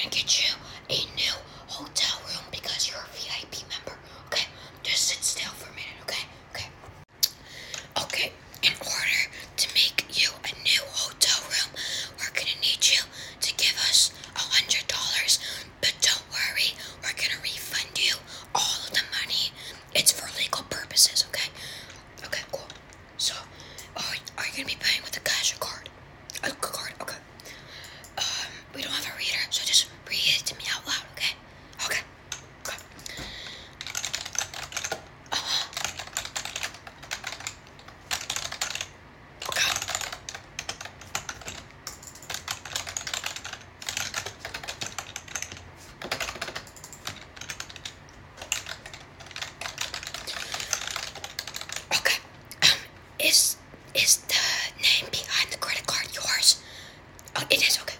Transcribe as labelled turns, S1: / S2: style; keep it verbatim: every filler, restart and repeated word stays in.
S1: gonna get you a new hotel room because you're a V I P member. Okay, just sit still for a minute. Okay, okay, okay. In order to make you a new hotel room, we're gonna need you to give us a hundred dollars. But don't worry, we're gonna refund you all of the money. It's for legal purposes. Okay, okay, cool. So, are, are you gonna be paying with a cash or card? A card, okay. Um, we don't have a reader, so just read it to me out loud, okay? Okay. Okay. Uh-huh. Okay. Okay. Um, is is the name behind the credit card yours? Oh, it is, okay.